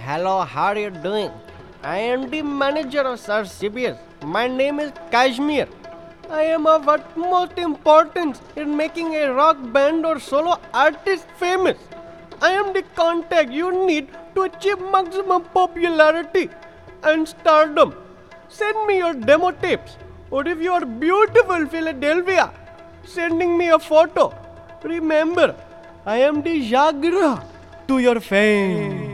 Hello, how are you doing? I am the manager of Sir CBS. My name is Kashmir. I am of utmost importance in making a rock band or solo artist famous. I am the contact you need to achieve maximum popularity and stardom. Send me your demo tapes, or if you are beautiful Philadelphia, sending me a photo. Remember, I am the Jagra to your fame.